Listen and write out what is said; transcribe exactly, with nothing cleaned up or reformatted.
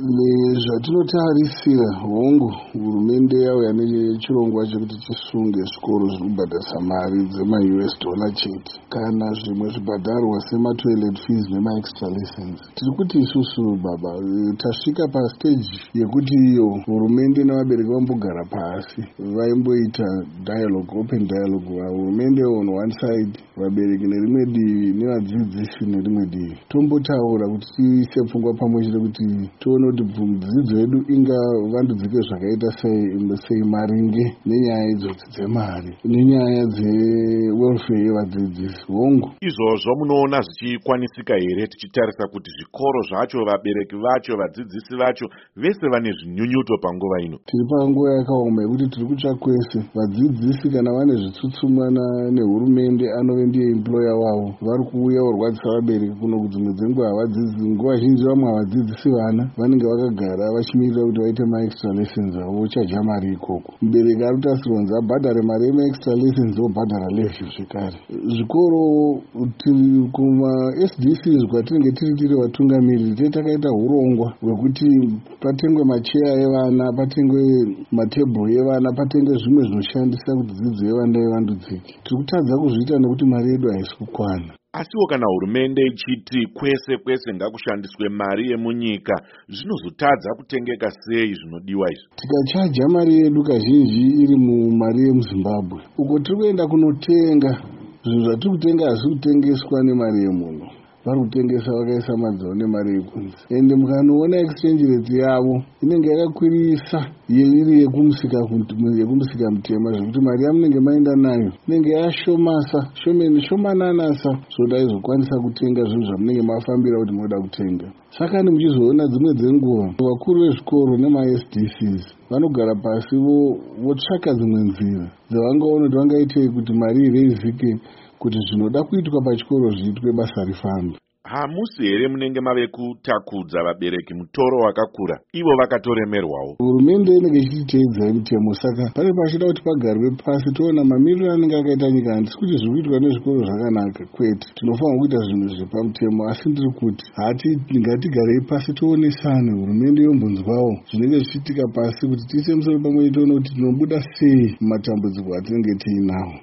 Nezvatinotarisira hongu hurumende yauya nechirongwa chekuti tisunge zvikoro zviri kubhadharisa mari dzema-U S dollar chete kana zvimwe zvibhadharwa sema-toilet fees nema-extra lessons. Tiri kuti isusu baba tasvika pastage yekuti iyo hurumende nevabereki vambogara pasi vaimboita dialogue, open dialogue, hurumende on one side, vabereki nerimwe divi nevadzidzisi nerimwe divi, tombotaura kuti tiise pfungwa pamwe chete kuti tione kuti dzidzo yedu ingavandudzike zvakaita sei maringe nenyaya idzodzi dzemari nenyaya dzewelfare yevadzidzisi. Hongu izvozvo munoona zvichikwanisika here tichitarisa kuti zvikoro zvacho, vabereki vacho, vadzidzisi vacho vese vane zvinyunyuto panguva ino? Tiri panguva yakaoma yekuti tiri kutsva kwese. Vadzidzisi kana vane zvitsutsumwana nehurumende anove ndiye employer wavo, vari kuuya kurwadzisa vabereki kuno kudzimwe dzenguva havadzidzi. Nguva zhinji vamwe havadzidzisi vana, vanenge vakagara vachimirira kuti vaite ma-extra lessons avo, vochaja mari ikoko. Mubereki ari kutasirwa kunzi abhadhare mari yema-extra lessons obhadhara levy zvekare. Zvikoro kuma-S D Cs kwatinenge tiri tiri vatungamiriri tete takaita urongwa hwekuti patengwe macheya evana, patengwe matebhuru evana, patengwe zvimwe zvinoshandisa kuti dzidzo yevana ivandudzike. Tiri kutadza kuzviita nekuti mari yedu haisi kukwana. Asiwo kana hurumende ichiti kwese kwese ngakushandiswe mari yemunyika, zvinozotadza kutengeka sei zvinodiwa izvi? Tikachaja mari yedu kazhinji iri mumari yemuZimbabwe, uko tiri kuenda kunotenga zvinhu zvatiri kutenga hazvi kutengeswa nemari yemuno, vari kutengesa vakaisa madzao nemari yekunze. Ende mukanoona exchange rate yavo inenge yakakwirisa iri yekumusika yekumusika mutema, zvekuti mari yamunenge maenda nayo inenge yashomasa shomeni shomananasa zvoda izokwanisa kutenga zvinhu zvamunenge mafambira kuti munoda kutenga. Saka muchizoona dzimwe dzenguva vakuru vezvikoro nema-S D Cs vanogara pasi votsvaka dzimwe nzira dzavangaona kuti vangaitei kuti mari ireizike kuti zvinoda kuitwa pachikoro zviitwe basa rifambe. Hamusi here munenge mave kutakudza vabereki mutoro wakakura, ivo vakatoremerwawo? Hurumende inenge ichiteedza mitemo, saka pane pachida kuti pagarwe pasi toona mamiriro anenge akaita nyika. Handisi kuti zviri kuitwa nezvikoro zvakanaka, kwete, tinofanira kuita zvinhu zviri pamutemo, asi ndiri kuti hati ngatigarei pasi toonesane, hurumende yombonzwawo zvinenge zvichiitika pasi kuti tiise musoro pamwe tione kuti tinobuda sei mumatambudziko atinenge tiinawo.